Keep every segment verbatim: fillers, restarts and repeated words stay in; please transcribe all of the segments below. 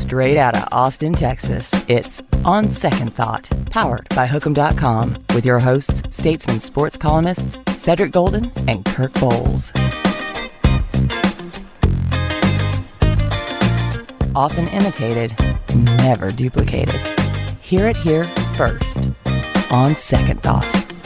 Straight out of Austin, Texas, it's On Second Thought, powered by Hook'em dot com, with your hosts, Statesman sports columnists Cedric Golden and Kirk Bowles. Often imitated, never duplicated. Hear it here first. On Second Thought.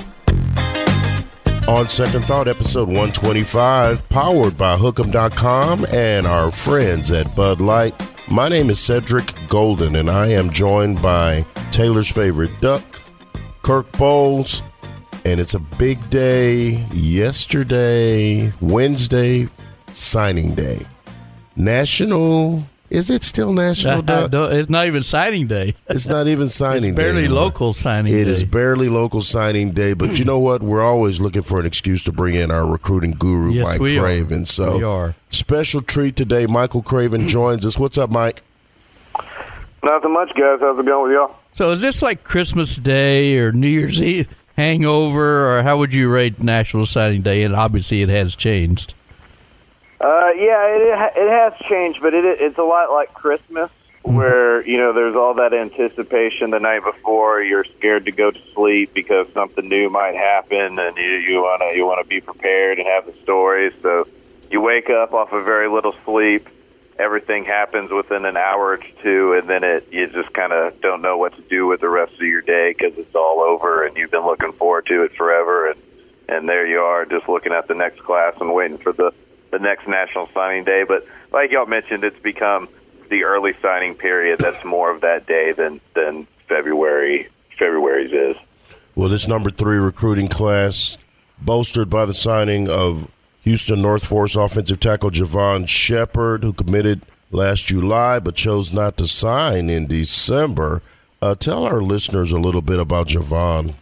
On Second Thought, episode one twenty-five, powered by Hook'em dot com and our friends at Bud Light. My name is Cedric Golden, and I am joined by Taylor's favorite duck, Kirk Bowles, and it's a big day. Yesterday, Wednesday, signing day. National... Is it still National Duck? It's not even signing day. It's not even signing it's barely day. Barely local signing it day. It is barely local signing day. But you know what? We're always looking for an excuse to bring in our recruiting guru, yes, Mike we Craven. Are. So, we are. Special treat today. Michael Craven joins us. What's up, Mike? Nothing much, guys. How's it going with y'all? So is this like Christmas Day or New Year's Eve hangover, or how would you rate National Signing Day? And obviously it has changed. Uh, yeah, it it has changed, but it it's a lot like Christmas, mm-hmm. where you know there's all that anticipation the night before. You're scared to go to sleep because something new might happen, and you you wanna you wanna be prepared and have the stories. So you wake up off of very little sleep. Everything happens within an hour or two, and then it you just kind of don't know what to do with the rest of your day because it's all over, and you've been looking forward to it forever, and and there you are, just looking at the next class and waiting for the. the next National Signing Day. But like y'all mentioned, it's become the early signing period that's more of that day than than February February's is. Well, this number three recruiting class, bolstered by the signing of Houston North Force offensive tackle Javon Shepard, who committed last July but chose not to sign in December. Uh, tell our listeners a little bit about Javon.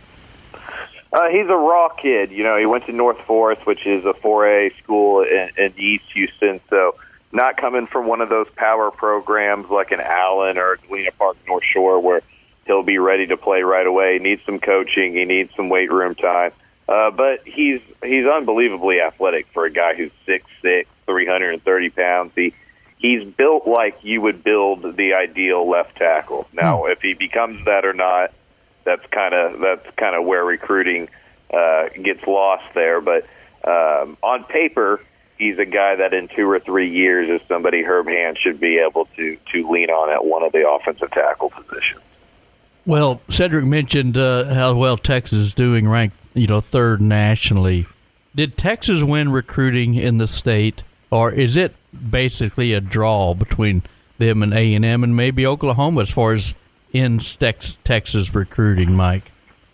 Uh, he's a raw kid. You know, he went to North Forest, which is a four A school in, in East Houston. So not coming from one of those power programs like an Allen or Galena Park North Shore where he'll be ready to play right away. He needs some coaching. He needs some weight room time. Uh, but he's he's unbelievably athletic for a guy who's six six, three hundred thirty pounds. He He's built like you would build the ideal left tackle. Now, if he becomes that or not, That's kind of that's kind of where recruiting uh, gets lost there. But um, on paper, he's a guy that in two or three years is somebody Herb Hand should be able to to lean on at one of the offensive tackle positions. Well, Cedric mentioned uh, how well Texas is doing, ranked you know third nationally. Did Texas win recruiting in the state, or is it basically a draw between them and A and M and maybe Oklahoma as far as in Texas recruiting, Mike?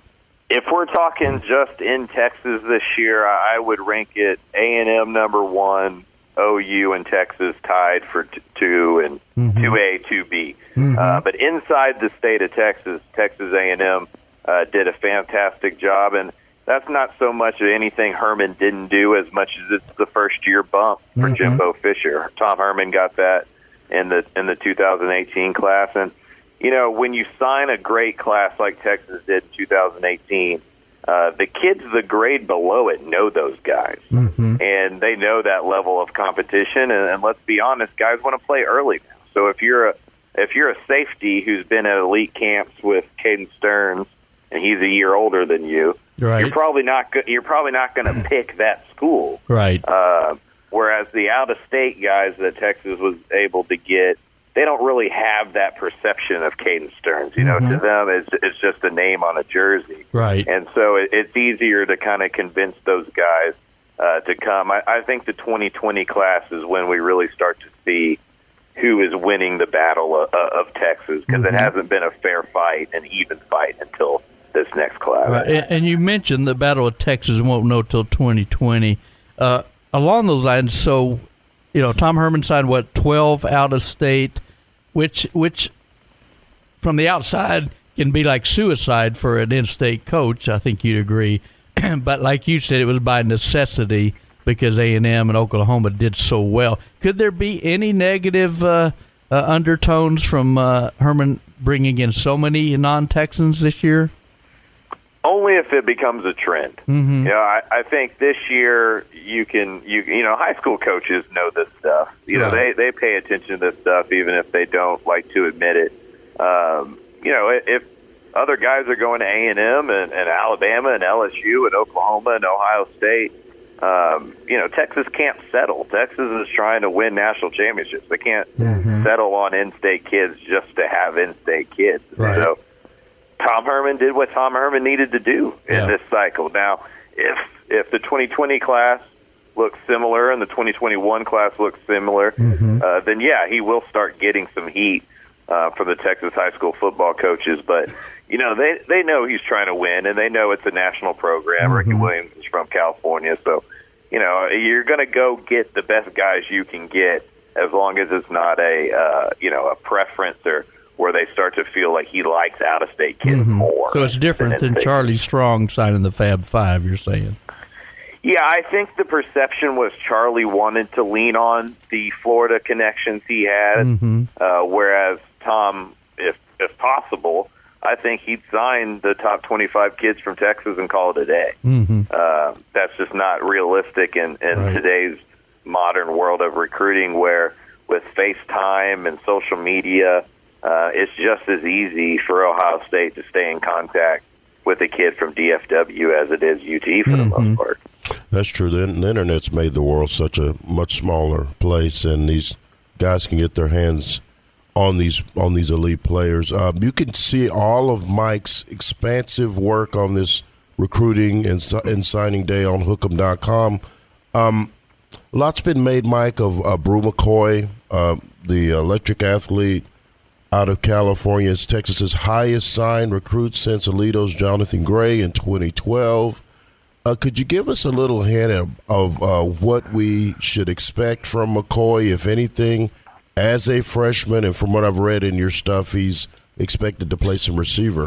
If we're talking just in Texas this year, I would rank it A and M number one, O U and Texas tied for t- two and mm-hmm. two A, two B. Mm-hmm. Uh, but inside the state of Texas, Texas A and M uh, did a fantastic job, and that's not so much anything Herman didn't do as much as it's the first year bump for mm-hmm. Jimbo Fisher. Tom Herman got that in the in the two thousand eighteen class, and you know, when you sign a great class like Texas did in two thousand eighteen, uh, the kids the grade below it know those guys. Mm-hmm. And they know that level of competition. And, and let's be honest, guys want to play early now. So if you're a if you're a safety who's been at elite camps with Caden Stearns and he's a year older than you, right. you're probably not go- you're probably not going to pick that school. Right. Uh, whereas the out-of-state guys that Texas was able to get, they don't really have that perception of Caden Stearns. You know, mm-hmm. to them, it's, it's just a name on a jersey. Right. And so it, it's easier to kind of convince those guys uh, to come. I, I think the twenty twenty class is when we really start to see who is winning the battle of, of Texas, because mm-hmm. it hasn't been a fair fight, an even fight until this next class. Right. And, and you mentioned the Battle of Texas won't know till twenty twenty. Uh, along those lines, so, you know, Tom Herman signed, what, twelve out of state, which, which from the outside can be like suicide for an in-state coach. I think you'd agree. But like you said, it was by necessity because A and M and Oklahoma did so well. Could there be any negative uh, uh, undertones from uh, Herman bringing in so many non-Texans this year? only if it becomes a trend. Mm-hmm. You know, I, I think this year you can, you you know, high school coaches know this stuff. You know, Right. they, they pay attention to this stuff even if they don't like to admit it. Um, you know, if other guys are going to A and M and, and Alabama and L S U and Oklahoma and Ohio State, um, you know, Texas can't settle. Texas is trying to win national championships. They can't Mm-hmm. settle on in-state kids just to have in-state kids. Right. So Tom Herman did what Tom Herman needed to do in Yeah. this cycle. Now, if if the twenty twenty class looks similar and the twenty twenty-one class looks similar, Mm-hmm. uh, then yeah, he will start getting some heat uh, from the Texas high school football coaches. But you know, they they know he's trying to win, and they know it's a national program. Mm-hmm. Ricky Williams is from California, so you know you're going to go get the best guys you can get, as long as it's not a uh, you know a preference or where they start to feel like he likes out-of-state kids more. So it's different than in-state. Charlie Strong signing the Fab Five, you're saying? Yeah, I think the perception was Charlie wanted to lean on the Florida connections he had, Mm-hmm. uh, whereas Tom, if if possible, I think he'd sign the top twenty-five kids from Texas and call it a day. Mm-hmm. Uh, that's just not realistic in, in Right. today's modern world of recruiting, where with FaceTime and social media, uh, it's just as easy for Ohio State to stay in contact with a kid from D F W as it is U T for the Mm-hmm. most part. That's true. The, the internet's made the world such a much smaller place, and these guys can get their hands on these on these elite players. Uh, you can see all of Mike's expansive work on this recruiting and, si- and signing day on hook 'em dot com. Um, lots been made, Mike, of uh, Brew McCoy, uh, the electric athlete out of California. It's Texas's highest signed recruit since Alito's Jonathan Gray in twenty twelve. Uh, could you give us a little hint of, of uh, what we should expect from McCoy, if anything, as a freshman? And from what I've read in your stuff, he's expected to play some receiver.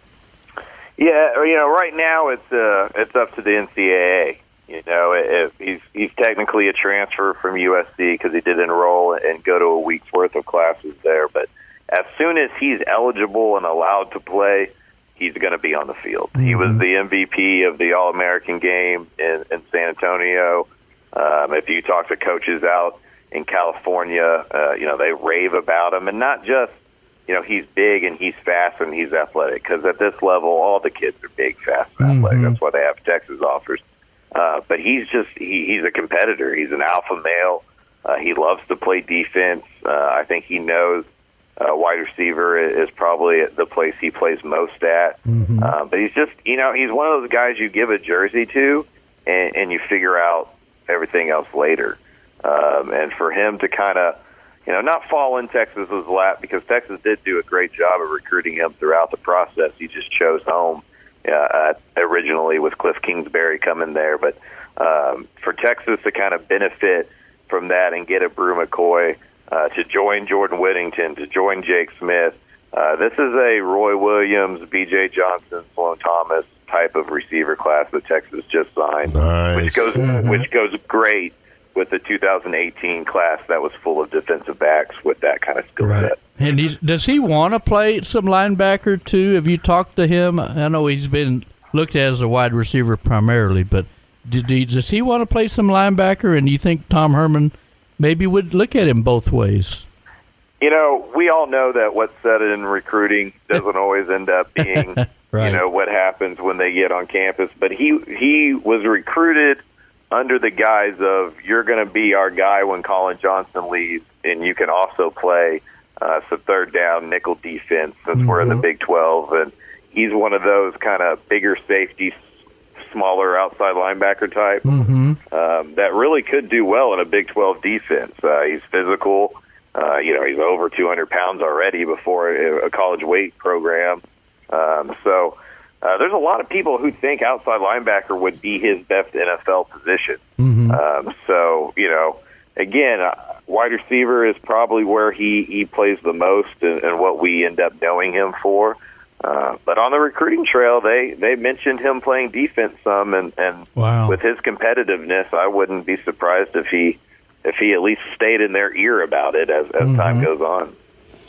Yeah, you know, right now it's uh, it's up to the N C double A. You know, if he's he's technically a transfer from U S C because he did enroll and go to a week's worth of classes there. But as soon as he's eligible and allowed to play, he's going to be on the field. Mm-hmm. He was the M V P of the All-American game in, in San Antonio. Um, if you talk to coaches out in California, uh, you know, they rave about him. And not just, you know, he's big and he's fast and he's athletic, because at this level, all the kids are big, fast, and Mm-hmm. athletic. That's why they have Texas offers. Uh, but he's just, he, he's a competitor. He's an alpha male. Uh, he loves to play defense. Uh, I think he knows Uh, wide receiver is probably the place he plays most at. Mm-hmm. Uh, but he's just, you know, he's one of those guys you give a jersey to, and, and you figure out everything else later. Um, and for him to kind of, you know, not fall in Texas's lap, because Texas did do a great job of recruiting him throughout the process. He just chose home uh, originally with Cliff Kingsbury coming there. But um, for Texas to kind of benefit from that and get a Brew McCoy, Uh, to join Jordan Whittington, to join Jake Smith. Uh, this is a Roy Williams, B J Johnson, Sloan Thomas type of receiver class that Texas just signed, Nice. which goes Mm-hmm. which goes great with the two thousand eighteen class that was full of defensive backs with that kind of skill Right. set. And he's, does he want to play some linebacker too? Have you talked to him? I know he's been looked at as a wide receiver primarily, but did he, does he want to play some linebacker? And you think Tom Herman maybe would look at him both ways? You know, we all know that what's said in recruiting doesn't always end up being, Right. you know, what happens when they get on campus. But he he was recruited under the guise of, you're going to be our guy when Colin Johnson leaves, and you can also play uh, some third down nickel defense since mm-hmm. we're in the Big twelve. And he's one of those kind of bigger safety, smaller outside linebacker type Mm-hmm. um, that really could do well in a Big twelve defense. Uh, he's physical. Uh, you know, he's over two hundred pounds already before a, a college weight program. Um, so uh, there's a lot of people who think outside linebacker would be his best N F L position. Mm-hmm. Um, so, you know, again, uh, wide receiver is probably where he, he plays the most and, and what we end up knowing him for. Uh, but on the recruiting trail, they, they mentioned him playing defense some, and, and Wow. with his competitiveness, I wouldn't be surprised if he if he at least stayed in their ear about it as, as Mm-hmm. time goes on.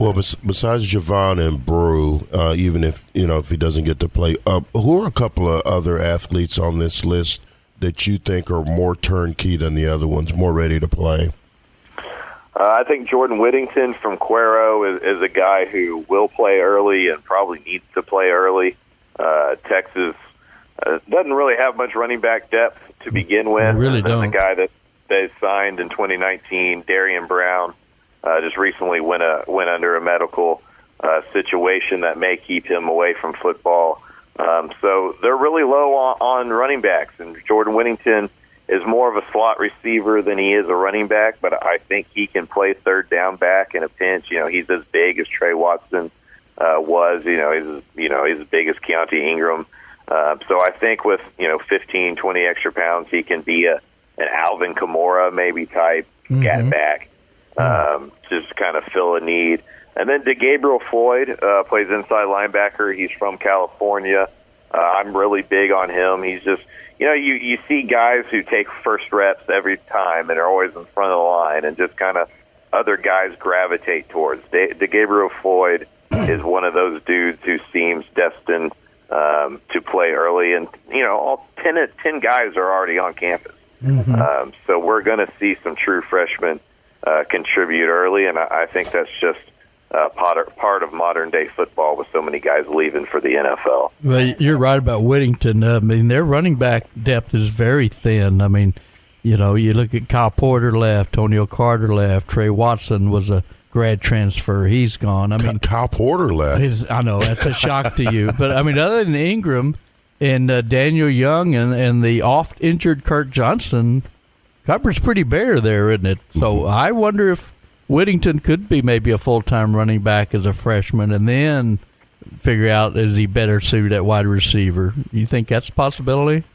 Well, besides Javon and Brew, uh, even if you know if he doesn't get to play, uh, who are a couple of other athletes on this list that you think are more turnkey than the other ones, more ready to play? Uh, I think Jordan Whittington from Cuero is, is a guy who will play early and probably needs to play early. Uh, Texas uh, doesn't really have much running back depth to begin with. They really and don't. The guy that they signed in twenty nineteen, Darian Brown, uh, just recently went a went under a medical uh, situation that may keep him away from football. Um, so they're really low on, on running backs, and Jordan Whittington is more of a slot receiver than he is a running back, but I think he can play third down back in a pinch. You know, he's as big as Trey Watson uh, was. You know, he's you know he's as big as Keontae Ingram. Uh, so I think with you know fifteen, twenty extra pounds, he can be a an Alvin Kamara maybe type mm-hmm. scat back, um, just kind of fill a need. And then DeGabriel Floyd uh, plays inside linebacker. He's from California. Uh, I'm really big on him. He's just You know, you, you see guys who take first reps every time and are always in front of the line, and just kind of other guys gravitate towards. De, DeGabriel Floyd is one of those dudes who seems destined um, to play early. And, you know, all ten, ten guys are already on campus. Mm-hmm. Um, so we're going to see some true freshmen uh, contribute early, and I, I think that's just Uh, part, part of modern-day football with so many guys leaving for the N F L. Well, you're right about Whittington. Uh, I mean, their running back depth is very thin. I mean, you know, you look at Kyle Porter left, Tonio Carter left, Trey Watson was a grad transfer. He's gone. I mean, Kyle Porter left. His, I know, that's a shock to you. But, I mean, other than Ingram and uh, Daniel Young and, and the oft-injured Kirk Johnson, cupboard's pretty bare there, isn't it? So mm-hmm. I wonder if Whittington could be maybe a full-time running back as a freshman and then figure out is he better suited at wide receiver. You think that's a possibility?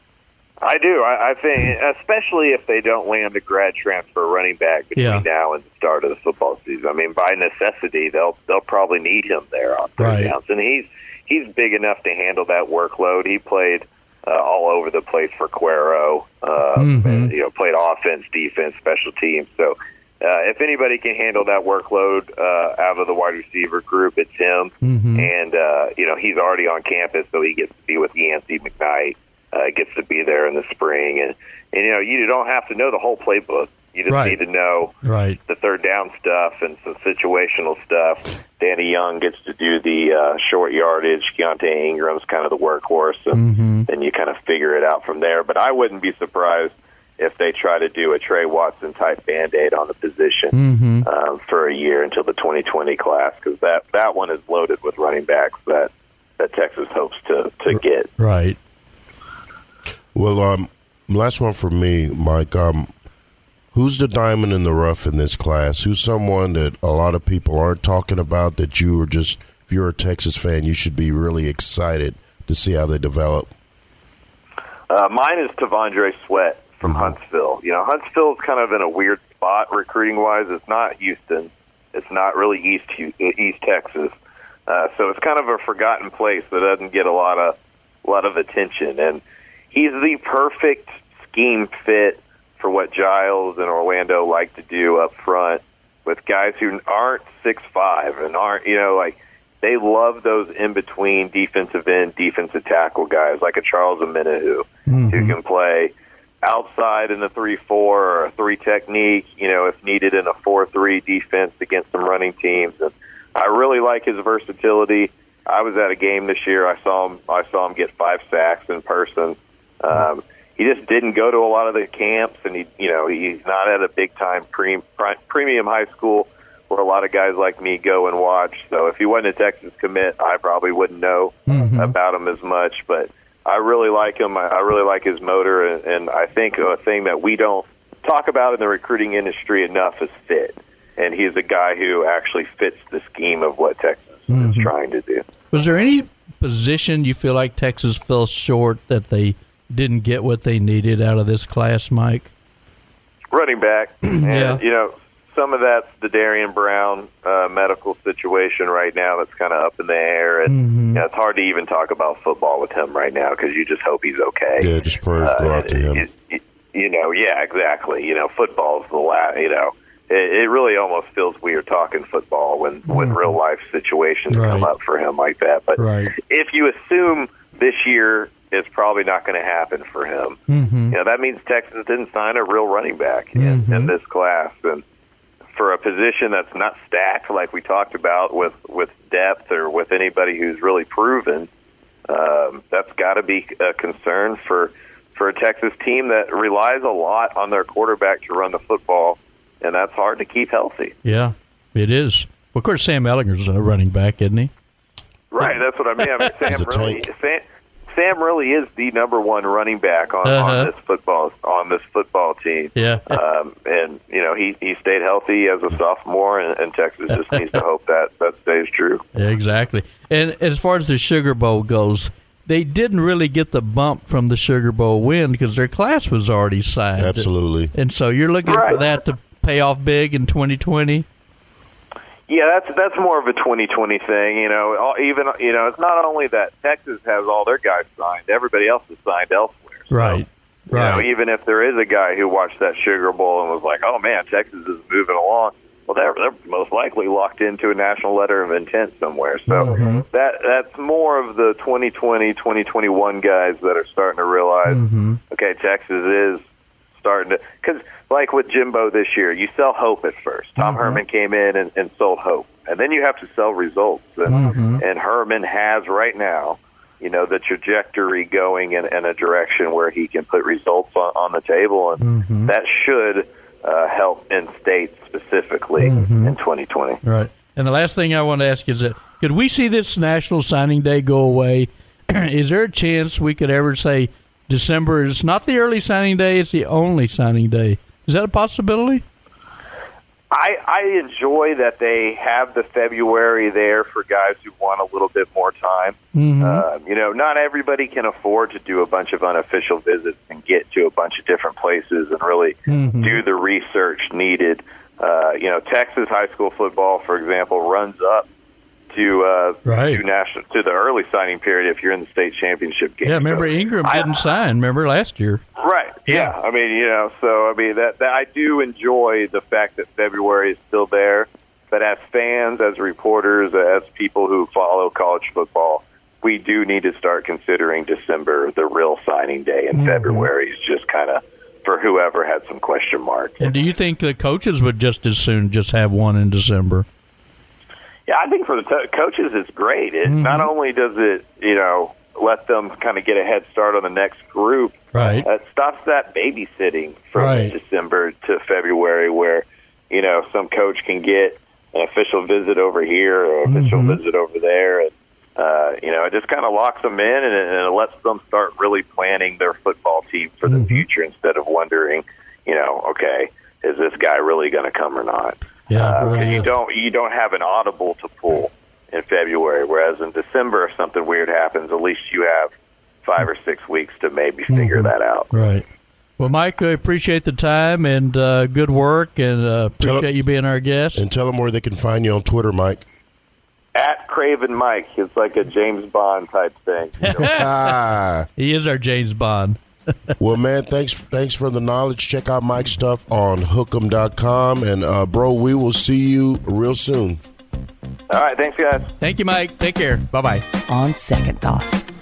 I do. I, I think, especially if they don't land a grad transfer running back between yeah. now and the start of the football season. I mean, by necessity, they'll they'll probably need him there on third right. downs, and he's he's big enough to handle that workload. He played uh, all over the place for Cuero. Uh, mm-hmm. and, you know, played offense, defense, special teams. So. Uh, if anybody can handle that workload uh, out of the wide receiver group, it's him. Mm-hmm. And, uh, you know, he's already on campus, so he gets to be with Yancey McKnight, uh, gets to be there in the spring. And, and, you know, you don't have to know the whole playbook. You just right. need to know right. the third down stuff and some situational stuff. Danny Young gets to do the uh, short yardage. Keontae Ingram's kind of the workhorse, and mm-hmm. then you kind of figure it out from there. But I wouldn't be surprised if they try to do a Trey Watson-type Band-Aid on the position mm-hmm. um, for a year until the twenty twenty class, because that, that one is loaded with running backs that, that Texas hopes to, to get. Right. Well, um, last one for me, Mike. Um, who's the diamond in the rough in this class? Who's someone that a lot of people aren't talking about that you are just, if you're a Texas fan, you should be really excited to see how they develop? Uh, mine is T'Vondre Sweat from Huntsville. You know, Huntsville is kind of in a weird spot recruiting-wise. It's not Houston. It's not really East East Texas. Uh, so it's kind of a forgotten place that doesn't get a lot of a lot of attention. And he's the perfect scheme fit for what Giles and Orlando like to do up front with guys who aren't six five and aren't, you know, like they love those in-between defensive end, defensive tackle guys like a Charles Omenihu mm-hmm. who can play outside in the three four or a three technique, you know, if needed in a four three defense against some running teams. And I really like his versatility. I was at a game this year. I saw him I saw him get five sacks in person. Um, he just didn't go to a lot of the camps, and he, you know, he's not at a big time pre, premium high school where a lot of guys like me go and watch. So if he wasn't a Texas commit, I probably wouldn't know mm-hmm. about him as much, but I really like him. I really like his motor, and, and I think a thing that we don't talk about in the recruiting industry enough is fit. And he's a guy who actually fits the scheme of what Texas mm-hmm. is trying to do. Was there any position you feel like Texas fell short that they didn't get what they needed out of this class, Mike? Running back. And, yeah. you know, some of that's the Darian Brown uh, medical situation right now that's kind of up in the air. And mm-hmm. you know, it's hard to even talk about football with him right now because you just hope he's okay. Yeah, just prayers uh, go out to him. It, it, you know, yeah, exactly. You know, football's the last, you know, it, it really almost feels weird talking football when, mm-hmm. when real life situations right. come up for him like that. But right. if you assume this year is probably not going to happen for him, mm-hmm. you know, that means Texas didn't sign a real running back in, mm-hmm. in this class. And for a position that's not stacked like we talked about with, with depth or with anybody who's really proven, um, that's got to be a concern for for a Texas team that relies a lot on their quarterback to run the football, and that's hard to keep healthy. Yeah, it is. Well, of course, Sam Ehlinger's a running back, isn't he? Right, that's what I mean. I mean Sam really, Sam, Sam really is the number one running back on, uh-huh. on this football on this football team. Yeah, um, and you know he, he stayed healthy as a sophomore, and, and Texas just needs to hope that that stays true. Yeah, exactly. And as far as the Sugar Bowl goes, they didn't really get the bump from the Sugar Bowl win because their class was already signed. Absolutely. And so you're looking right. for that to pay off big in twenty twenty? Yeah, that's that's more of a twenty twenty thing. You know, even you know, it's not only that Texas has all their guys signed; everybody else is signed elsewhere. So, right, right. You know, even if there is a guy who watched that Sugar Bowl and was like, "Oh man, Texas is moving along," well, they're they're most likely locked into a national letter of intent somewhere. So mm-hmm. that that's more of the twenty twenty, twenty twenty-one guys that are starting to realize, mm-hmm. okay, Texas is starting to because. Like with Jimbo this year, you sell hope at first. Tom mm-hmm. Herman came in and, and sold hope. And then you have to sell results. And, mm-hmm. and Herman has right now, you know, the trajectory going in, in a direction where he can put results on, on the table. And mm-hmm. that should uh, help in state specifically mm-hmm. in twenty twenty. Right. And the last thing I want to ask is that could we see this National Signing Day go away? Is there a chance we could ever say December is not the early signing day, it's the only signing day? Is that a possibility? I, I enjoy that they have the February there for guys who want a little bit more time. Mm-hmm. Uh, you know, not everybody can afford to do a bunch of unofficial visits and get to a bunch of different places and really mm-hmm. do the research needed. Uh, you know, Texas high school football, for example, runs up to uh, right. to national to the early signing period if you're in the state championship game. Yeah, remember so, Ingram didn't I, sign. Remember last year? Right. Yeah. yeah. I mean, you know, so I mean that, that I do enjoy the fact that February is still there. But as fans, as reporters, as people who follow college football, we do need to start considering December the real signing day, and mm-hmm. February is just kind of for whoever had some question marks. And do you think the coaches would just as soon just have one in December? Yeah, I think for the t- coaches, it's great. It mm-hmm. not only does it, you know, let them kind of get a head start on the next group. Right. It stops that babysitting from right. December to February, where you know some coach can get an official visit over here or an official mm-hmm. visit over there, and uh, you know it just kind of locks them in and, and it lets them start really planning their football team for mm-hmm. the future instead of wondering, you know, okay, is this guy really going to come or not? Yeah, uh, really you is. don't you don't have an audible to pull in February, whereas in December, if something weird happens, at least you have five or six weeks to maybe figure mm-hmm. that out. Right. Well, Mike, I appreciate the time and uh, good work, and uh, appreciate tell, you being our guest. And tell them where they can find you on Twitter, Mike. At Craven Mike. It's like a James Bond type thing. You know? ah. He is our James Bond. Well, man, thanks thanks for the knowledge. Check out Mike's stuff on hook em dot com. And, uh, bro, we will see you real soon. All right. Thanks, guys. Thank you, Mike. Take care. Bye-bye. On second thought.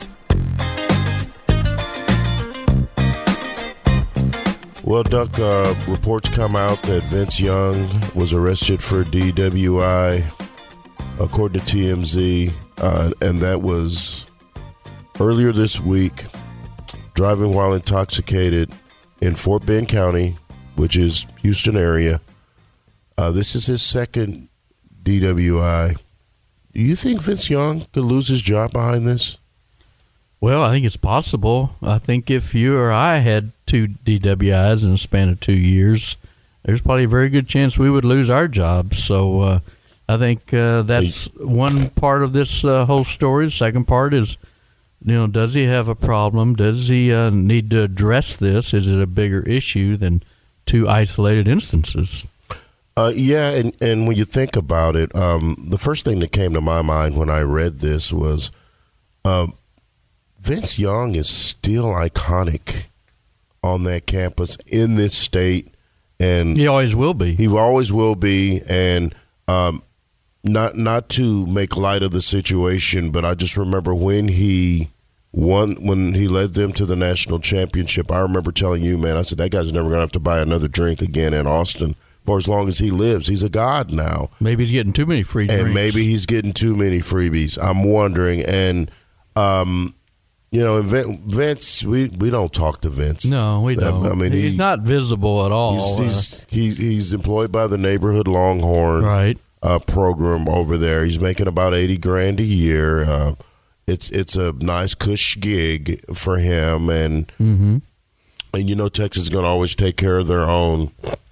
Well, Duck, uh, reports come out that Vince Young was arrested for D W I, according to T M Z, uh, and that was earlier this week. Driving while intoxicated in Fort Bend County, which is Houston area. Uh, this is his second D W I. Do you think Vince Young could lose his job behind this? Well, I think it's possible. I think if you or I had two D W Is in a span of two years, there's probably a very good chance we would lose our jobs. So uh, I think uh, that's one part of this uh, whole story. The second part is, you know, does he have a problem? Does he uh, need to address this? Is it a bigger issue than two isolated instances? Uh, yeah, and, and when you think about it, um, the first thing that came to my mind when I read this was uh, Vince Young is still iconic on that campus in this state and he always will be. He always will be, and um, not not to make light of the situation, but I just remember when he won, when he led them to the national championship. I remember telling you, man, I said that guy's never going to have to buy another drink again in Austin for as long as he lives. He's a god now. Maybe he's getting too many free drinks. And maybe he's getting too many freebies. I'm wondering. And, um, you know, Vince, we, we don't talk to Vince. No, we don't. I mean, he's he, not visible at all. He's, he's, he's, he's employed by the Neighborhood Longhorn right. uh, program over there. He's making about eighty grand a year. Uh, it's it's a nice cush gig for him. And, mm-hmm. and you know, Texas is going to always take care of their own.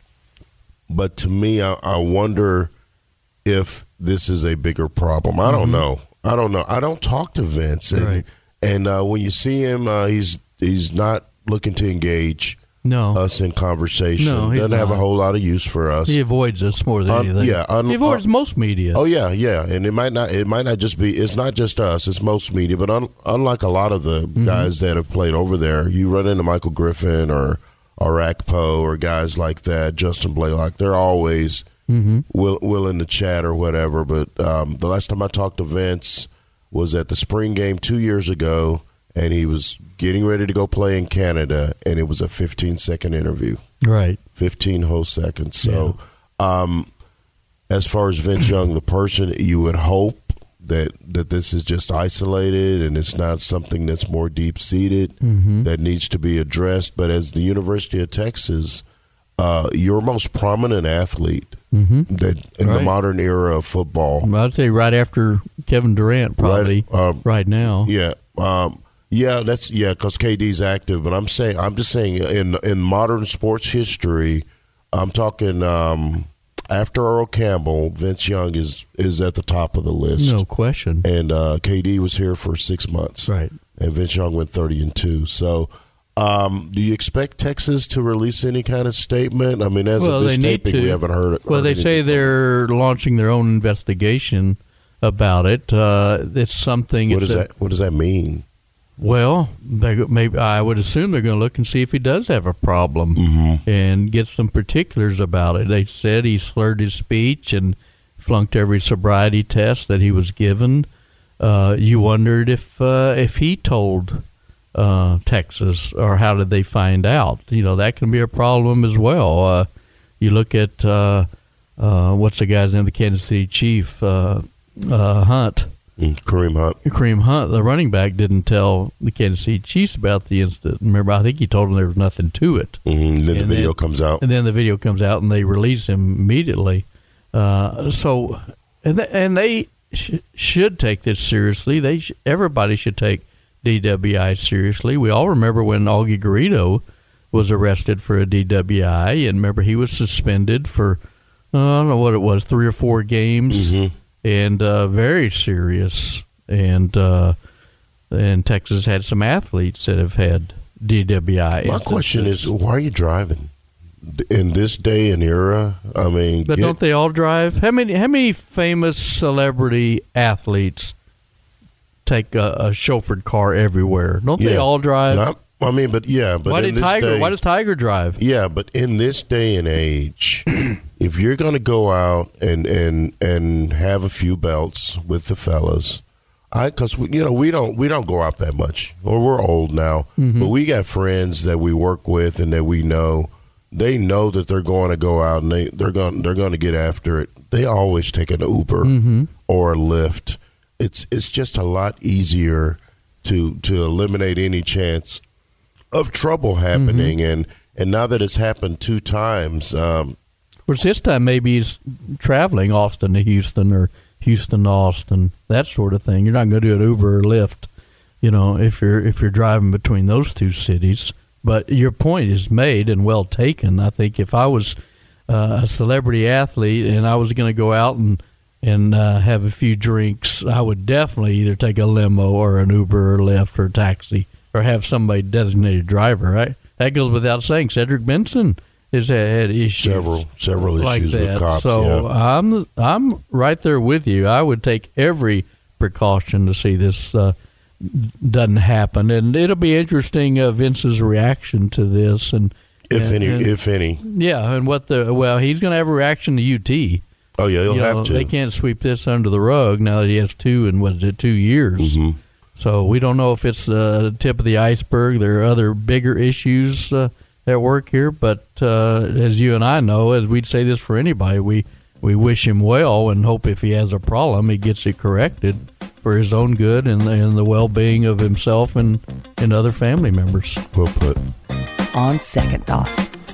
But to me, I, I wonder if this is a bigger problem. I don't mm-hmm. know. I don't know. I don't talk to Vince. And, right. and uh, when you see him, uh, he's he's not looking to engage no. us in conversation. No, he doesn't not. have a whole lot of use for us. He avoids us more than un, anything. Yeah, un, he avoids un, most media. Oh yeah, yeah, and it might not. It might not just be. It's not just us. It's most media. But un, unlike a lot of the mm-hmm. guys that have played over there, you run into Michael Griffin or or Akpo or guys like that, Justin Blaylock. They're always mm-hmm. will, willing to chat or whatever. But um, the last time I talked to Vince was at the spring game two years ago, and he was getting ready to go play in Canada, and it was a fifteen-second interview. Right. fifteen whole seconds. So yeah. um, as far as Vince Young, the person, you would hope that, that this is just isolated and it's not something that's more deep-seated mm-hmm. that needs to be addressed. But as the University of Texas, uh, your most prominent athlete mm-hmm. that in right. the modern era of football. I'd say right after Kevin Durant, probably right, um, right now. Yeah, um, yeah, that's yeah, because K D's active. But I'm saying, I'm just saying, in in modern sports history, I'm talking um, after Earl Campbell, Vince Young is is at the top of the list, no question. And uh, K D was here for six months, right? And Vince Young went thirty and two. So. Um, do you expect Texas to release any kind of statement? I mean, as well, of this they taping, need to. we haven't heard it. Well, they say they're launching their own investigation about it. Uh, it's something. What it's does a, that? What does that mean? Well, they, maybe I would assume they're going to look and see if he does have a problem mm-hmm. and get some particulars about it. They said he slurred his speech and flunked every sobriety test that he was given. Uh, you wondered if uh, if he told. Uh, Texas, or how did they find out? You know, that can be a problem as well. Uh, you look at uh, uh, what's the guy's name, the Kansas City Chief, uh, uh, Hunt. Mm, Kareem Hunt. Kareem Hunt, the running back, didn't tell the Kansas City Chiefs about the incident. Remember, I think he told them there was nothing to it. Mm-hmm. And then and the video then, comes out. And then the video comes out, and they release him immediately. Uh, so, and they, and they sh- should take this seriously. They sh- everybody should take D W I seriously. We all remember when Augie Garrido was arrested for a D W I, and remember he was suspended for uh, I don't know what it was, three or four games, mm-hmm. and uh, very serious. And uh, and Texas had some athletes that have had D W I. My instances. question is, why are you driving in this day and era? I mean, but get, don't they all drive? How many how many famous celebrity athletes take a, a chauffeured car everywhere? Don't yeah. they all drive? I, I mean, but yeah, but why in did this Tiger? Day, why does Tiger drive? Yeah, but in this day and age, if you're going to go out and, and and have a few belts with the fellas, I because you know we don't we don't go out that much, or we're old now, mm-hmm. but we got friends that we work with and that we know. They know that they're going to go out and they they're going they're going to get after it. They always take an Uber mm-hmm. or a Lyft. It's it's just a lot easier to to eliminate any chance of trouble happening, mm-hmm. and, and now that it's happened two times, um, of course, this time maybe he's traveling Austin to Houston or Houston to Austin, that sort of thing. You're not going to do an Uber or Lyft, you know, if you're if you're driving between those two cities. But your point is made and well taken. I think if I was uh, a celebrity athlete and I was going to go out and and uh, have a few drinks, I would definitely either take a limo or an Uber or Lyft or a taxi or have somebody designated driver, right? That goes without saying. Cedric Benson has had issues. Several several like issues that. with cops, so yeah. I'm, I'm right there with you. I would take every precaution to see this uh, doesn't happen. And it'll be interesting, uh, Vince's reaction to this. And, If And- any, and- if any. Yeah, and what the well, he's going to have a reaction to U T. Oh yeah, he'll You have know, to. They can't sweep this under the rug now that he has two in what is it, two years. Mhm. So we don't know if it's the tip of the iceberg. There are other bigger issues uh, at work here, but uh, as you and I know, as we'd say this for anybody, we we wish him well and hope if he has a problem, he gets it corrected for his own good and, and the well-being of himself and, and other family members. Well put. On second thought.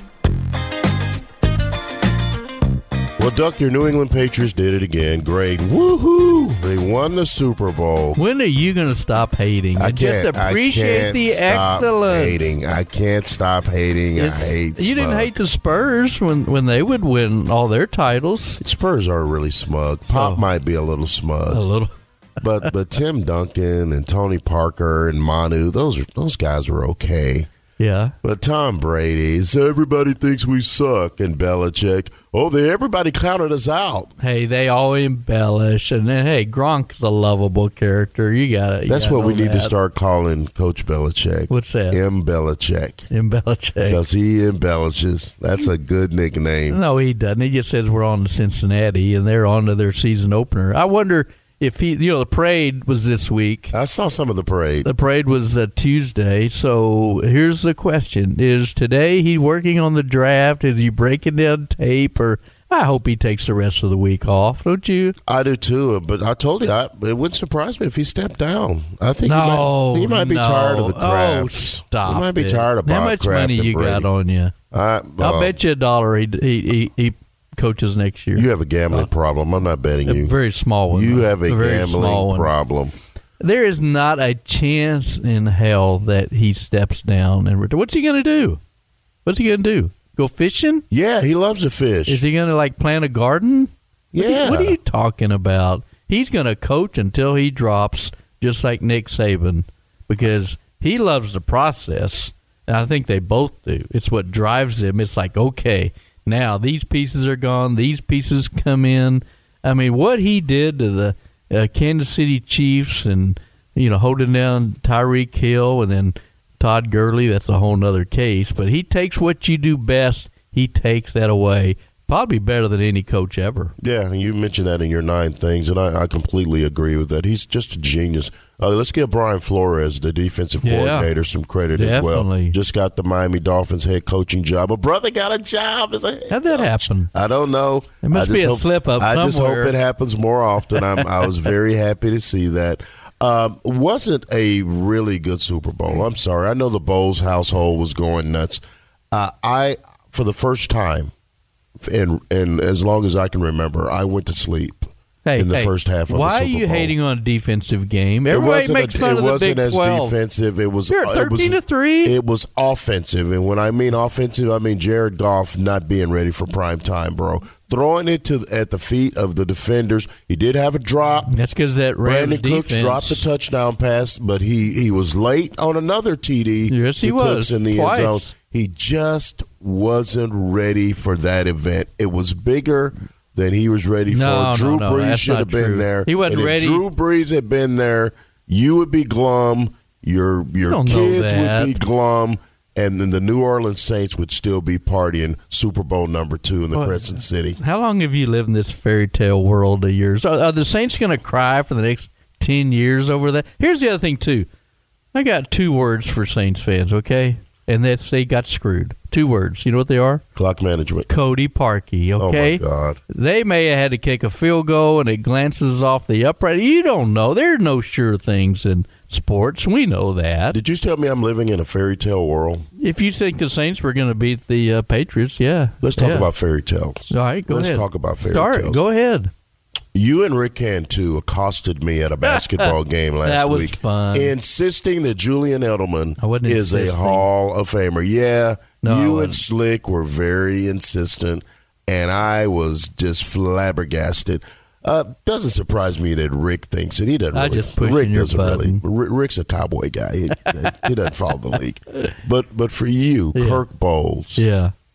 Well, Duck, your New England Patriots did it again. Great. Woohoo! They won the Super Bowl. When are you going to stop hating? I And can't. just appreciate I can't the stop excellence. hating. I can't stop hating. It's- I hate. you didn't smug. hate the Spurs when, when they would win all their titles. Spurs are really smug. Pop Oh. might be a little smug. A little. but but Tim Duncan and Tony Parker and Manu, those are those guys were okay. Yeah. But Tom Brady, so everybody thinks we suck, and Belichick, oh, they everybody counted us out. Hey, they all embellish, and then hey, Gronk's a lovable character. You got it. That's what we need to start calling Coach Belichick. What's that? M. Belichick. Embellish. Because he embellishes. That's a good nickname. No, he doesn't. He just says we're on to Cincinnati, and they're on to their season opener. I wonder if he, you know, the parade was this week. I saw some of the parade. The parade was uh, Tuesday. So here's the question: is today he working on the draft? Is he breaking down tape, or I hope he takes the rest of the week off? Don't you? I do too, but I told you I, it wouldn't surprise me if he stepped down. I think No, he, might, he might be no. tired of the crafts. Oh, stop! He might be it. tired of How Bob much Kraft money and you Brady. got on you? I, I'll uh, bet you a dollar he he he, he coaches next year. You have a gambling problem. I'm not betting a you. very small one. You though. have a, very small gambling one. problem. There is not a chance in hell that he steps down and return. What's he going to do? What's he going to do? Go fishing? Yeah, he loves to fish. Is he going to like plant a garden? What are you- Yeah. What are you talking about? He's going to coach until he drops, just like Nick Saban, because he loves the process, and I think they both do. It's what drives him. It's like, okay, now these pieces are gone. These pieces come in. I mean, what he did to the uh, Kansas City Chiefs and, you know, holding down Tyreek Hill and then Todd Gurley, that's a whole other case. But he takes what you do best. He takes that away. Probably better than any coach ever. Yeah, and you mentioned that in your nine things, and I, I completely agree with that. He's just a genius. Uh, let's give Brian Flores, the defensive Yeah. coordinator, some credit as well. Definitely. Just got the Miami Dolphins head coaching job. A brother got a job as a head How'd that coach. happen? I don't know. It must I just be a hope- slip-up I just somewhere. hope it happens more often. I'm, I was very happy to see that. Um, wasn't a really good Super Bowl. I'm sorry. I know the Bowles household was going nuts. Uh, I, for the first time, and and as long as I can remember, I went to sleep Hey, in the hey, first half of why the Super are you Bowl. hating on a defensive game? It Everybody wasn't, makes a, fun it of the wasn't Big as twelve. defensive. It was You're at it was, thirteen to three. It was offensive, and when I mean offensive, I mean Jared Goff not being ready for prime time, bro. Throwing it to at the feet of the defenders. He did have a drop. That's because that Rams Brandon Cooks defense dropped the touchdown pass, but he, he was late on another T D. Yes, he to was. Cooks in the Twice. end zone. He just wasn't ready for that event. It was bigger than he was ready No, for. Drew no, no, Brees that's should not have been true. there. He wasn't and if ready. Drew Brees had been there, you would be glum. Your your don't know kids would that. be glum. And then the New Orleans Saints would still be partying Super Bowl number two in the Well, Crescent City. How long have you lived in this fairy tale world of yours? Are, are the Saints going to cry for the next ten years over that? Here's the other thing, too. I got two words for Saints fans, okay? And that's they got screwed. Two words. You know what they are? Clock management. Cody Parkey, okay? Oh, my God. They may have had to kick a field goal and it glances off the upright. You don't know. There are no sure things in sports. We know that. Did you tell me I'm living in a fairy tale world? If you think the Saints were going to beat the uh, Patriots, yeah. Let's talk Yeah. about fairy tales. All right, go Let's ahead. talk about fairy Start. tales. Go ahead. You and Rick Cantu accosted me at a basketball game last That was week, fun. insisting that Julian Edelman I wasn't is a insisting. Hall of Famer. Yeah, No, I you and wasn't. Slick were very insistent, and I was just flabbergasted. Uh, doesn't surprise me that Rick thinks it. He doesn't. I Really, just pushing Rick your doesn't really. button. Rick- Rick's a cowboy guy. He, he doesn't follow the league. But but for you, Yeah. Kirk Bowles, Yeah.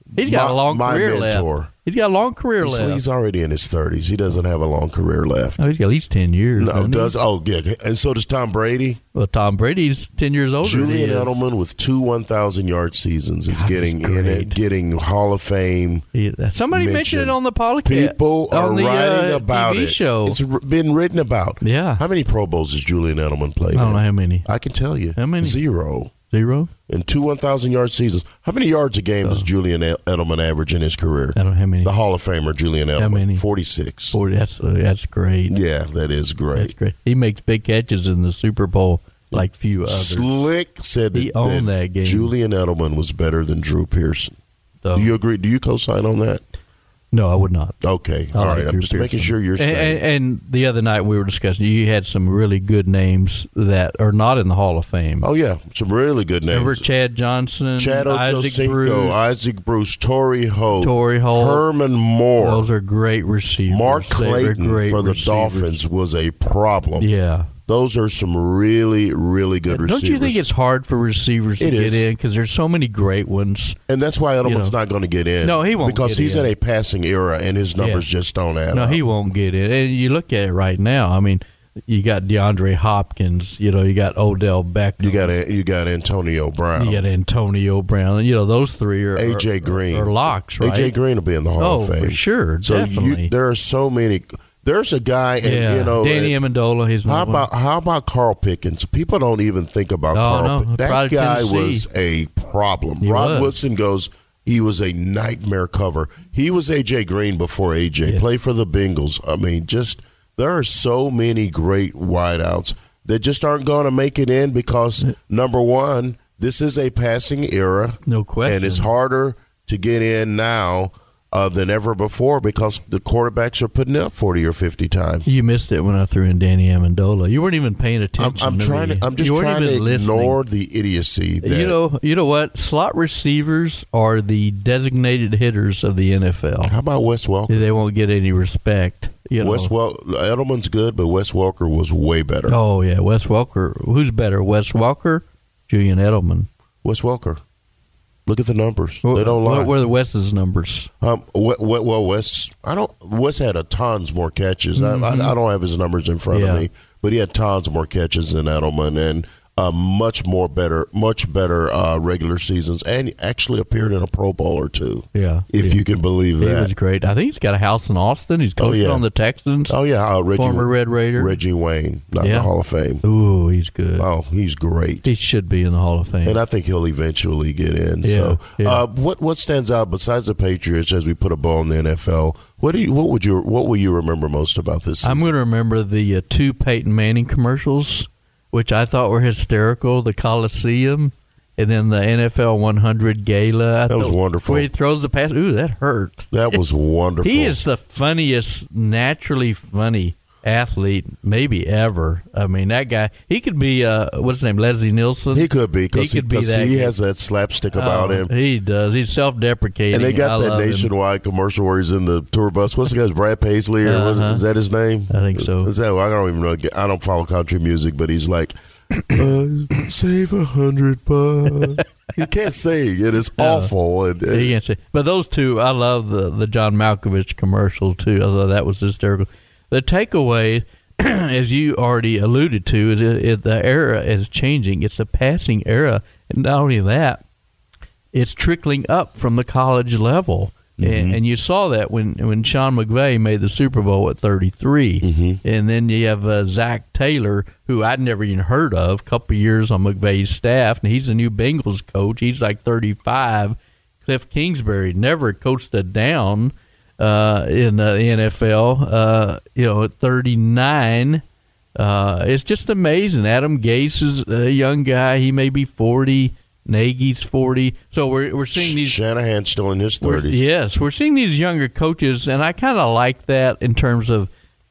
He's got my, a long my career mentor. left. He's got a long career He's, left. he's already in his thirties. He doesn't have a long career left. Oh, he's got at least ten years. No, doesn't does he? oh yeah, and so does Tom Brady. Well, Tom Brady's ten years older. Julian than he is. Edelman with two one thousand yard seasons is God, getting he's in great. it, getting Hall of Fame. He- somebody mentioned it mentioned. on the podcast. People are on the, writing uh, about T V it. show. It's r- been written about. Yeah. How many Pro Bowls has Julian Edelman played? I don't in? know how many. I can tell you. How many? Zero. Zero? In two one thousand yard seasons. How many yards a game does Julian Edelman average in his career? I don't know how many. The Hall of Famer Julian Edelman. How many? forty-six. Forty. That's uh, that's great. Yeah, that is great. That's great. He makes big catches in the Super Bowl like few others. Slick said that, He owned that game. Julian Edelman was better than Drew Pearson. So- Do you agree? Do you co-sign on that? No, I would not. Okay. I All like right. I'm Drew just making Pearson. sure you're And, straight. and, and the other night we were discussing, you had some really good names that are not in the Hall of Fame. Oh, yeah. Some really good names. Remember Chad Johnson, Chad Isaac Ochocinco, Bruce, Isaac Bruce, Torrey Holt, Torrey Holt. Herman Moore. Those are great receivers. Mark They were Clayton great for the receivers. Dolphins was a problem. Yeah. Those are some really, really good Don't receivers. you think it's hard for receivers to It get is. in because there's so many great ones? And that's why Edelman's know. not going to get in. No, he won't Because get he's in. in a passing era, and his numbers Yeah. just don't add No, up. he won't get in. And you look at it right now. I mean, you got DeAndre Hopkins. You know, you got Odell Beckham. You got a, you got Antonio Brown. You got Antonio Brown. You know, those three are A J are- Green. are locks, right? A J Green will be in the Hall Oh, of Fame. for sure, So definitely. you, there are so many. There's a guy, and yeah, you know, Danny and Amendola. He's how another one. about how about Carl Pickens? People don't even think about Oh, Carl. no, Pickens. That Pride of guy Tennessee. was a problem. He Rod was. Woodson goes. He was a nightmare cover. He was A J Green before A J. Yeah. Played for the Bengals. I mean, just there are so many great wideouts that just aren't going to make it in because number one, this is a passing era. No question. And it's harder to get in now uh, than ever before because the quarterbacks are putting up forty or fifty times. You missed it when I threw in Danny Amendola. You weren't even paying I'm, attention. I'm to trying me. to. I'm just you weren't trying to even listening. ignore the idiocy. That, You know, you know what? Slot receivers are the designated hitters of the N F L. how about Wes Welker? They won't get any respect. You know. Wes Wel- Edelman's good, but Wes Welker was way better. Oh yeah, Wes Welker. Who's better, Wes Welker, Julian Edelman? Wes Welker. Look at the numbers. What, they don't lie. What were the Wes's numbers? Um, we- we- well, Wes, I don't. Wes had a tons more catches. I, I, I don't have his numbers in front Yeah. of me, but he had tons more catches than Edelman, and uh, much more better, much better uh, regular seasons, and actually appeared in a Pro Bowl or two. Yeah, if yeah. you can believe He that. was great. I think he's got a house in Austin. He's coaching yeah. on the Texans. Oh yeah, uh, Reggie, Former Red Raider. Reggie Wayne, not in Yeah. the Hall of Fame. Ooh, he's good. Oh, he's great. He should be in the Hall of Fame. And I think he'll eventually get in. Yeah, so, yeah. Uh, what what stands out besides the Patriots as we put a bow on the N F L? What do you what would you what will you remember most about this season? I'm going to remember the uh, two Peyton Manning commercials, which I thought were hysterical. The Coliseum, and then the N F L one hundred Gala. I That was thought- wonderful. Where he throws the pass. Ooh, that hurt. That was wonderful. He is the funniest, naturally funny athlete maybe ever. I mean, that guy. He could be uh, what's his name, Leslie Nielsen. He could be because He he, could be 'cause that he guy. has that slapstick about Oh, him. He does. He's self-deprecating. And they got I that love him. nationwide commercial where he's in the tour bus. What's the guy's Brad Paisley or was, Uh-huh. is that his name? I think so. Is that I don't even know. I don't follow country music, but he's like, uh, save a hundred bucks. He can't sing. It is awful. And, and He can't say. But those two, I love the the John Malkovich commercial too. Although that was hysterical. The takeaway, as you already alluded to, is it, it, the era is changing. It's a passing era, and not only that, it's trickling up from the college level. Mm-hmm. And, and you saw that when when Sean McVay made the Super Bowl at thirty-three, Mm-hmm. and then you have uh, Zach Taylor, who I'd never even heard of, a couple of years on McVay's staff, and he's the new Bengals coach. He's like thirty-five. Cliff Kingsbury never coached a down uh, in the N F L. Uh, you know, at thirty-nine, uh, it's just amazing. Adam Gase is a young guy; he may be forty. Nagy's forty. So we're we're seeing these. Shanahan's still in his We're- thirties. Yes, we're seeing these younger coaches, and I kind of like that in terms of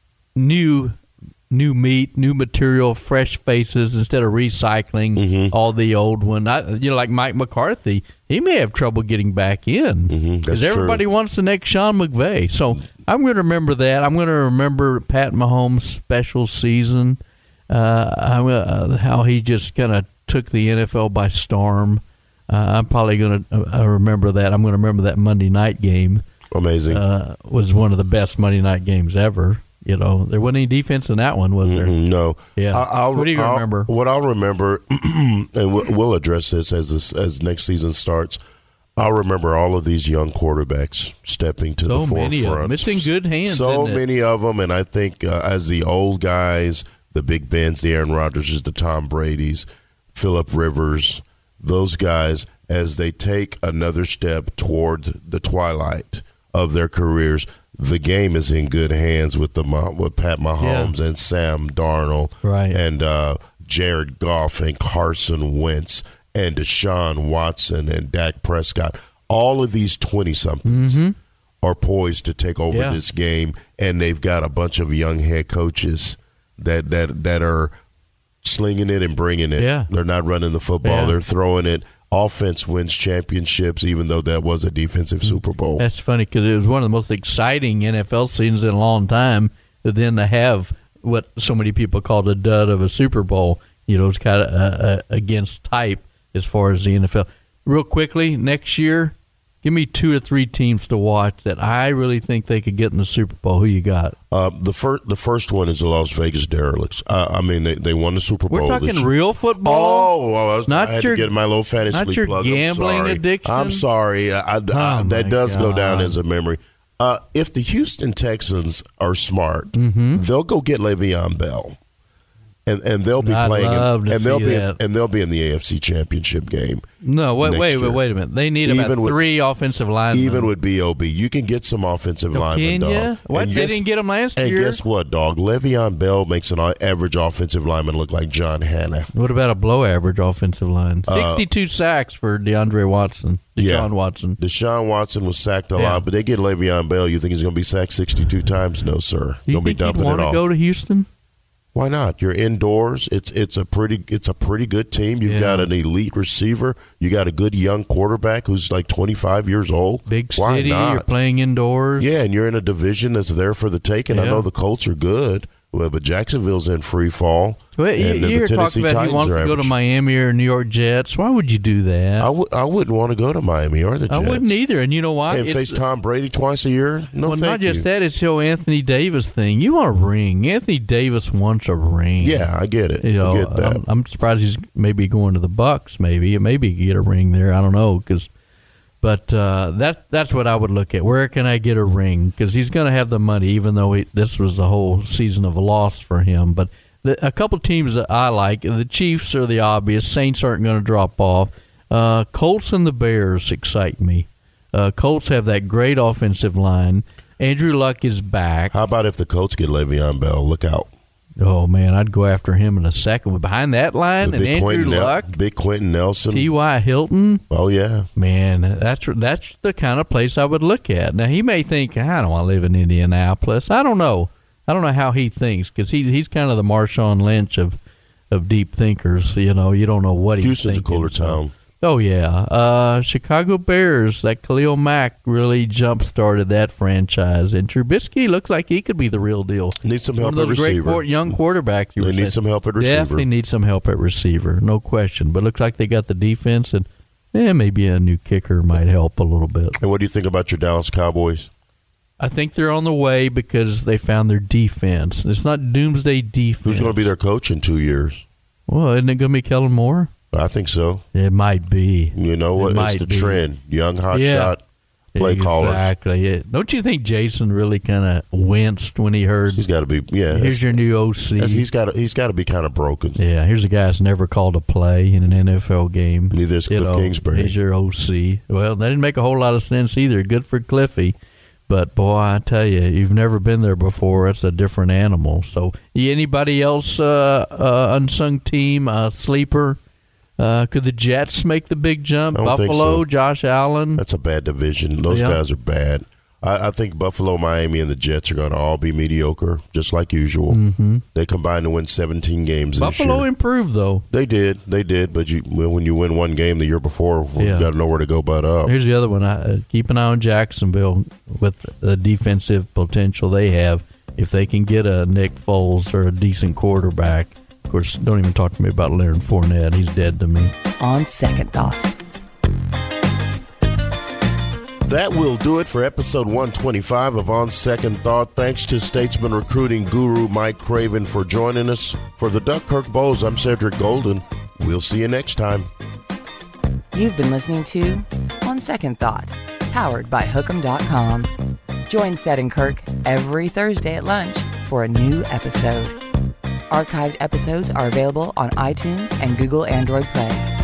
new new meat, new material, fresh faces instead of recycling Mm-hmm. all the old one. I, you know, like Mike McCarthy, he may have trouble getting back in Mhm, because that's true. everybody wants the next Sean McVay. So I'm going to remember that. I'm going to remember Pat Mahomes' special season, uh, I'm, uh, how he just kind of took the N F L by storm. Uh, I'm probably going to uh, remember that. I'm going to remember that Monday night game. Amazing. Uh, was one of the best Monday night games ever. You know, there wasn't any defense in that one, was there? Mm-hmm, no. Yeah. I, I'll, what do you I'll, remember? What I'll remember, and we'll address this as this, as next season starts. I'll remember all of these young quarterbacks stepping to so the forefront. Many of them. It's in good hands. So isn't it? many of them, and I think uh, as the old guys, the Big Bens, the Aaron Rodgers, the Tom Brady's, Phillip Rivers, those guys, as they take another step toward the twilight of their careers, the game is in good hands with the with Pat Mahomes yeah. and Sam Darnold, right. and uh, Jared Goff and Carson Wentz and Deshaun Watson and Dak Prescott. All of these twenty-somethings mm-hmm. are poised to take over yeah. this game, and they've got a bunch of young head coaches that that that are slinging it and bringing it. Yeah. They're not running the football; yeah. they're throwing it. Offense wins championships, even though that was a defensive Super Bowl. That's funny because it was one of the most exciting N F L seasons in a long time. But then to have what so many people called a dud of a Super Bowl, you know, it's kind of uh, uh, against type as far as the N F L. Real quickly, next year, give me two or three teams to watch that I really think they could get in the Super Bowl. Who you got? Uh, the first, the first one is the Las Vegas Derelicts. Uh, I mean, they, they won the Super Bowl. We're talking this real football. Oh, well, I, was, not I had your, to get my little fantasy not your plug. gambling I'm sorry. addiction. I'm sorry. I, I, oh I, that does God. go down as a memory. Uh, if the Houston Texans are smart, mm-hmm. they'll go get Le'Veon Bell. And and they'll be I'd playing, love in, to and they'll see be that. and they'll be in the A F C Championship game. No, wait, next wait, year. wait, wait a minute. They need about Even with- three offensive linemen. Even with B O B, you can get some offensive Oh, linemen, can ya? dog. What? And They guess- didn't get them last And year. guess what, dog? Le'Veon Bell makes an average offensive lineman look like John Hanna. What about a below average offensive line? Sixty-two sacks for DeAndre Watson, Deshaun yeah. Watson. Deshaun Watson was sacked a Yeah. lot, but they get Le'Veon Bell. You think he's going to be sacked sixty-two times? No, sir. Do you Going to be think he'd dumping want it to off. go to Houston? Why not? You're indoors. It's it's a pretty it's a pretty good team. You've Yeah. got an elite receiver. You got a good young quarterback who's like twenty-five years old. Big Why city. not? You're playing indoors. Yeah, and you're in a division that's there for the taking. I Yeah. know the Colts are good, well, but Jacksonville's in free fall. Well, you, and you the hear talk Tennessee about Titans he wants are to go to average. Miami or New York Jets. Why would you do that? I, w- I wouldn't want to go to Miami or the Jets. I wouldn't either. And you know why? And It's- face Tom Brady twice a year? No, well, thank not just you. that. It's the whole Anthony Davis thing. You want a ring. Anthony Davis wants a ring. Yeah, I get it. You know, I get that. I'm, I'm surprised he's maybe going to the Bucks. Maybe, maybe he could get a ring there. I don't know, because, but uh, that that's what I would look at. Where can I get a ring? Because he's going to have the money, even though he, this was the whole season of a loss for him. But the, a couple teams that I like, the Chiefs are the obvious. Saints aren't going to drop off. Uh, Colts and the Bears excite me. Uh, Colts have that great offensive line. Andrew Luck is back. How about if the Colts get Le'Veon Bell? Look out. Oh, man, I'd go after him in a second. But behind that line, With and big Andrew Quentin Nel- Luck, Big Quentin Nelson. T Y. Hilton, Oh, yeah. man, that's that's the kind of place I would look at. Now, he may think, I don't want to live in Indianapolis. I don't know. I don't know how he thinks, because he, he's kind of the Marshawn Lynch of, of deep thinkers. You know, you don't know what he's Houston's thinking. a cooler so- town. Oh, yeah. Uh, Chicago Bears, that Khalil Mack really jump-started that franchise. And Trubisky looks like he could be the real deal. Need some One help of at those great receiver. quar- young quarterbacks. You They were need saying. some help at receiver. Definitely need some help at receiver, no question. But looks like they got the defense, and eh, maybe a new kicker might help a little bit. And what do you think about your Dallas Cowboys? I think they're on the way because they found their defense. It's not doomsday defense. Who's going to be their coach in two years? Well, isn't it going to be Kellen Moore? I think so. It might be. You know what? It It's might the be. trend. Young, hot Yeah. shot play callers. Exactly. Yeah. Don't you think Jason really kind of winced when he heard, He's got to be, yeah. here's your new O C? that's- He's got to, he's got to be kind of broken. Yeah, here's a guy that's never called a play in an N F L game. Neither is You Cliff know, Kingsbury. He's your O C. Well, that didn't make a whole lot of sense either. Good for Cliffy. But, boy, I tell you, you've never been there before. It's a different animal. So, anybody else, uh, uh, unsung team, uh, sleeper? Uh, could the Jets make the big jump? I don't think Buffalo, so. Josh Allen? That's a bad division. Those Yeah. guys are bad. I, I think Buffalo, Miami, and the Jets are going to all be mediocre, just like usual. Mm-hmm. They combined to win seventeen games this Buffalo year. improved, though. They did, they did. But you, when you win one game the year before, Yeah. you got to know where to go but up. Here's the other one. I, uh, keep an eye on Jacksonville with the defensive potential they have. If they can get a Nick Foles or a decent quarterback. Of course, don't even talk to me about Leonard Fournette. He's dead to me. On second thought. That will do it for episode one twenty-five of On Second Thought. Thanks to Statesman recruiting guru Mike Craven for joining us. For the Duck-Kirk Bowls, I'm Cedric Golden. We'll see you next time. You've been listening to On Second Thought, powered by Hookem dot com. Join Sed and Kirk every Thursday at lunch for a new episode. Archived episodes are available on iTunes and Google Android Play.